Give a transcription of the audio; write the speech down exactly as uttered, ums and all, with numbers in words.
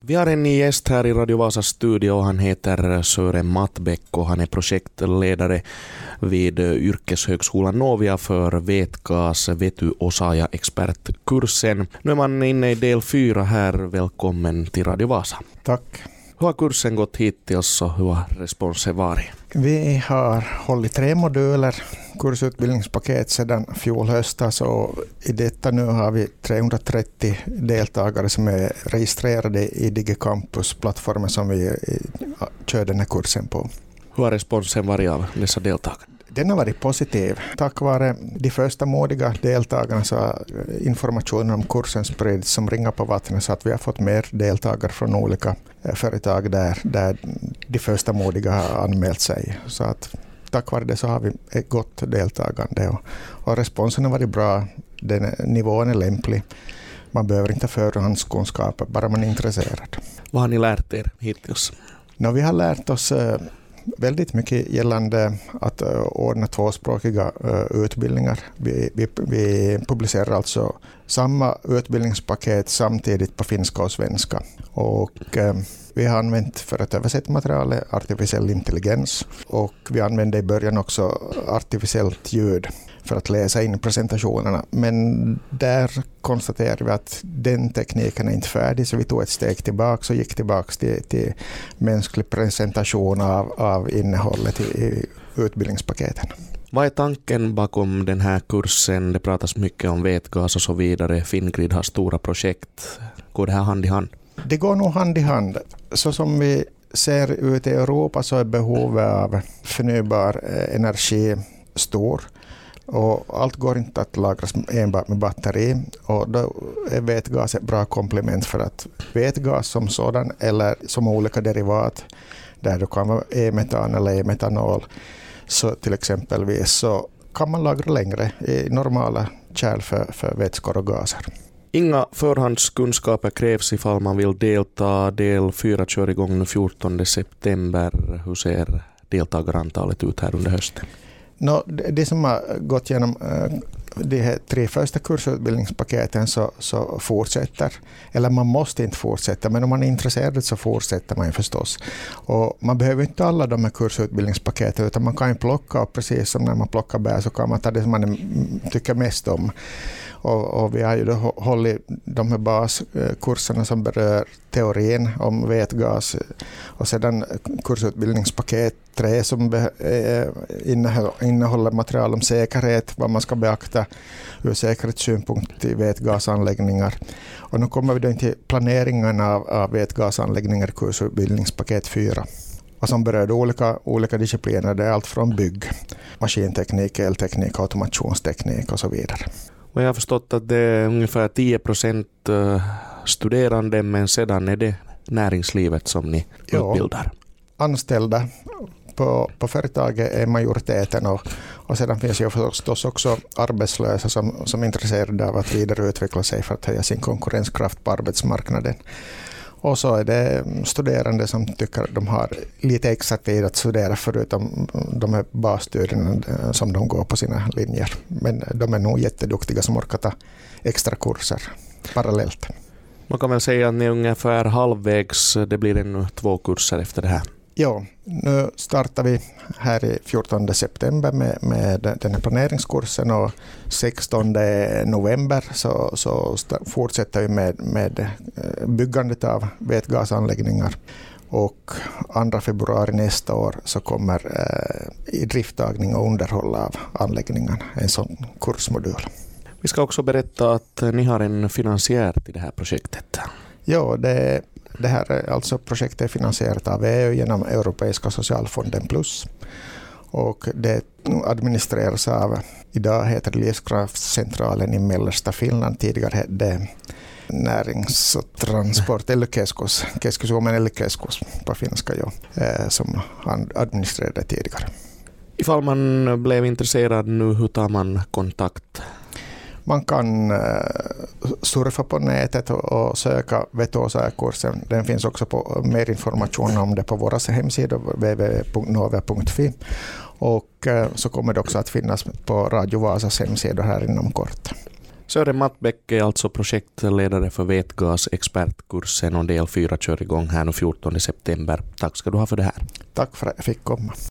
Vi har en ny gäst här i Radio Vasas studio. Han heter Sören Mattbäck och han är projektledare vid yrkeshögskolan Novia för Vätgas Vetyosaaja expertkursen. Nu är man inne i del fyra här. Välkommen till Radio Vasa. Tack. Hur har kursen gått hittills och hur har responsen varit? Vi har hållit tre moduler, kursutbildningspaket sedan fjol höstas, och i detta nu har vi trehundratrettio deltagare som är registrerade i DigiCampus-plattformen som vi kör den här kursen på. Hur har responsen varit av dessa deltagare? Den har varit positiv. Tack vare de första modiga deltagarna så har informationen om kursen spridits som ringar på vattnet, så att vi har fått mer deltagare från olika företag där, där de första modiga har anmält sig. Så att tack vare det så har vi ett gott deltagande och, och responsen har varit bra. Den, nivån är lämplig. Man behöver inte förhandskunskaper, bara man är intresserad. Vad har ni lärt er hittills? No, vi har lärt oss väldigt mycket gällande att uh, ordna tvåspråkiga uh, utbildningar. Vi, vi, vi publicerar alltså samma utbildningspaket samtidigt på finska och svenska. Och uh, vi har använt för att översätta materialet artificiell intelligens, och vi använde i början också artificiellt ljud för att läsa in presentationerna. Men där konstaterade vi att den tekniken är inte färdig, så vi tog ett steg tillbaka och gick tillbaka till, till mänsklig presentation av, av innehållet i, i utbildningspaketen. Vad är tanken bakom den här kursen? Det pratas mycket om vätgas och så vidare. Fingrid har stora projekt. Går det här hand i hand? Det går nog hand i hand. Så som vi ser ut i Europa så är behovet av förnybar energi stor. Och allt går inte att lagras enbart med batteri, och då är vätgas ett bra komplement, för att vätgas som sådan eller som olika derivat där det kan vara e-metan eller e-metanol så till exempelvis, så kan man lagra längre i normala kärl för, för vätskor och gaser. Inga förhandskunskaper krävs ifall man vill delta. Del fyra kör igång den fjortonde september. Hur ser deltagarantalet ut här under hösten? No, det som har gått igenom uh, de här tre första kursutbildningspaketen så, så fortsätter. Eller man måste inte fortsätta, men om man är intresserad så fortsätter man förstås. Och man behöver inte alla de här kursutbildningspaketen, utan man kan ju plocka, precis som när man plockar bär så kan man ta det som man tycker mest om. Och, och vi har ju då hållit de här baskurserna som berör teorin om vätgas, och sedan kursutbildningspaket tre som be, eh, innehåller material om säkerhet, vad man ska beakta ur säkerhetssynpunkt i vätgasanläggningar. Och nu kommer vi då till planeringen av, av vätgasanläggningar i kursutbildningspaket fyra. Och som berör olika, olika discipliner, det är allt från bygg, maskinteknik, elteknik, automationsteknik och så vidare. Och jag har förstått att det är ungefär tio procent studerande, men sedan är det näringslivet som ni ja, utbildar. Anställda på, på företaget är majoriteten, och, och sedan finns ju förstås också arbetslösa som, som är intresserade av att vidareutveckla sig för att höja sin konkurrenskraft på arbetsmarknaden. Och så är det studerande som tycker att de har lite extra tid att studera förutom de här basstudierna som de går på sina linjer. Men de är nog jätteduktiga som orkar ta extra kurser parallellt. Man kan väl säga att ni är ungefär halvvägs. Det blir ännu två kurser efter det här. Ja, nu startar vi här i fjortonde september med, med den här planeringskursen, och sextonde november så, så fortsätter vi med, med byggandet av vätgasanläggningar, och andra februari nästa år så kommer eh, i drifttagning och underhåll av anläggningarna en sån kursmodul. Vi ska också berätta att ni har en finansiär till det här projektet. Ja, det Det här är alltså projektet är finansierat av E U genom Europeiska socialfonden plus, och det administreras av, idag heter det Livskraftscentralen i mellersta Finland, tidigare hette det Närings- och transport eller keskus, keskusuomen eller keskus på finska, ja, som han administrerade tidigare. Ifall man blev intresserad nu, hur tar man kontakt? Man kan surfa på nätet och söka Vetyosaaja-kursen. Den finns också på mer information om det på våra hemsidor w w w punkt novia punkt f i, och så kommer det också att finnas på Radio Vasas hemsidor här inom kort. Sören Mattbäck är alltså projektledare för Vätgas expertkursen och del fyra kör igång här nu fjortonde september. Tack ska du ha för det här. Tack för att jag fick komma.